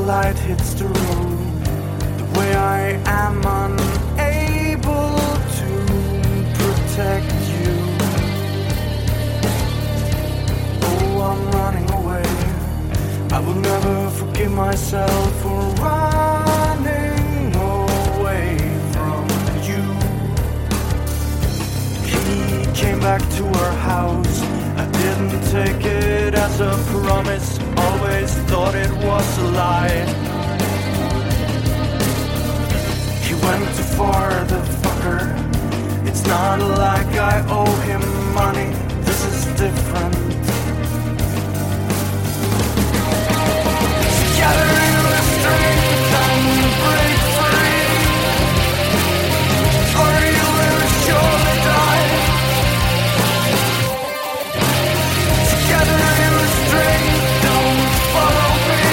light hits the road, the way I am unable to protect you. Oh, I'm running away. I will never forgive myself for running away from you. He came back to our house. I didn't take it as a promise, always thought it was a lie. He went too far, the fucker. It's not like I owe him money, this is different. Gather your strength and break free, or you will surely die. Gather your strength, don't follow me,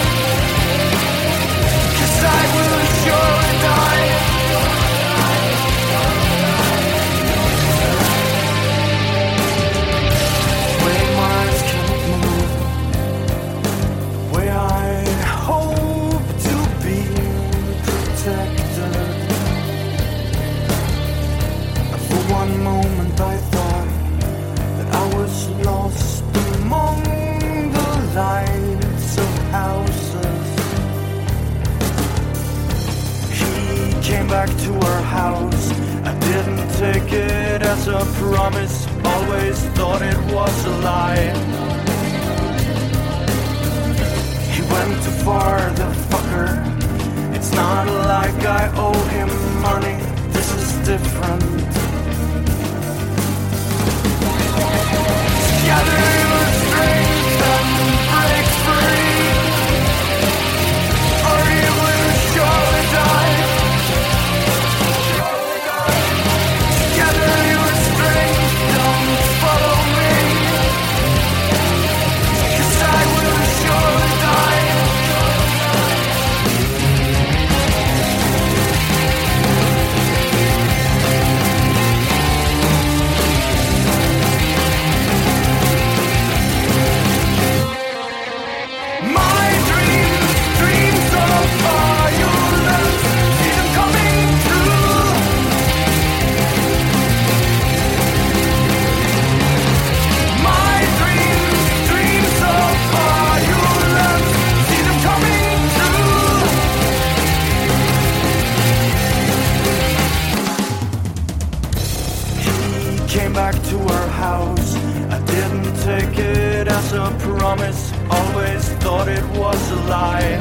'cause I will surely die. Way my eyes cannot move, way I hope to be protected. For one moment I thought that I was lost among the lights of houses. He came back to our house. I didn't take it as a promise, always thought it was a lie. He went too far, the fucker. It's not like I owe him money, this is different. Gather your strength and break free, or you will surely die. Gather your strength, don't follow me, 'cause I will surely die. My dreams of violence, see them coming true. My dreams of violence, see them coming true. He came back to our house. I didn't take it as a promise, always thought it was a lie.